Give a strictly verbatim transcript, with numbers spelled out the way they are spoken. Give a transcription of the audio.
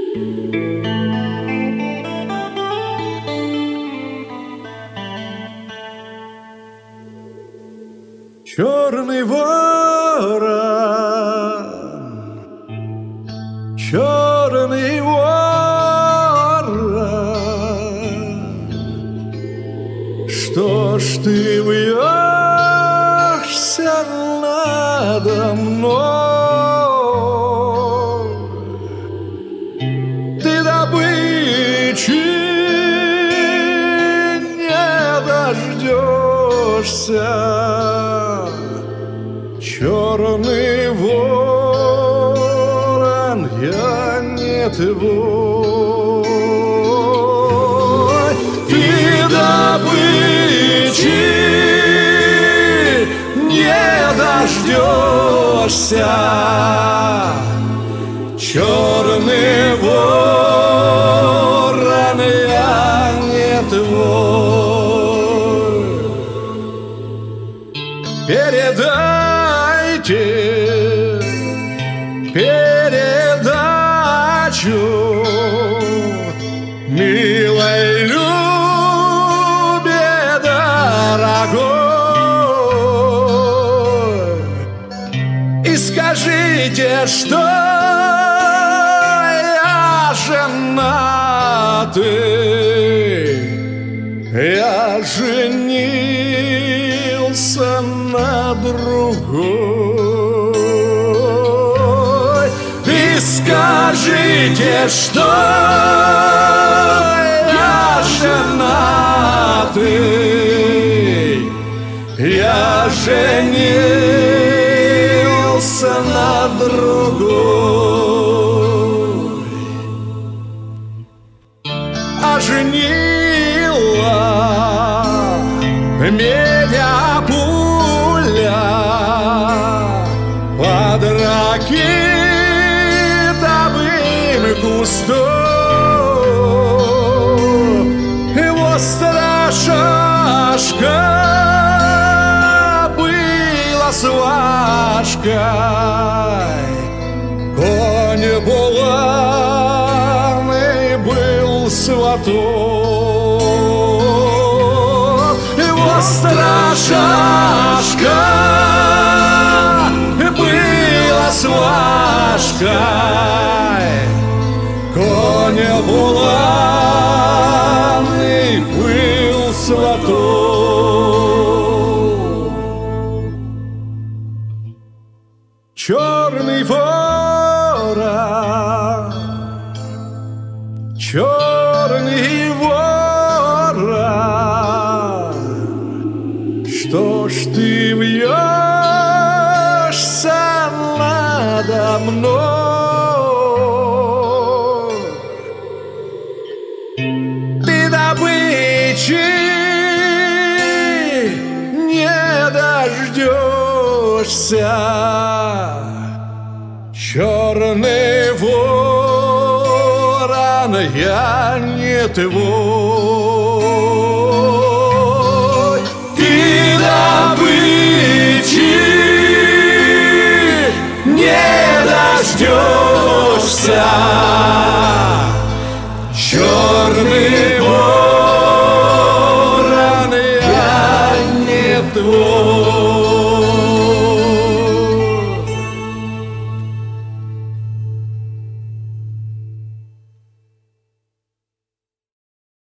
Черный ворон, черный ворон, что ж ты вьешься надо мной? Ты добычи не дождешься. Черный ворон, я не твой. Ты добычи не дождешься. Черный ворон, я не твой. Передайте передачу милой Любе дорогой, и скажите, что я женатый, я женился на другой. И скажите, что я женатый, я женился на другой. А женила меня пуля под ракитовым кустом. Его страшашка была сважкой, конь буланый был сватом. Его страшашка была сважкой, конь буланый был сватом. Черный ворон, черный ворон, что ж ты вьешься надо мной? Ты добычи не дождешься. Черный ворон, я не твой. Ты добычи не дождешься. Черный ворон, я не твой.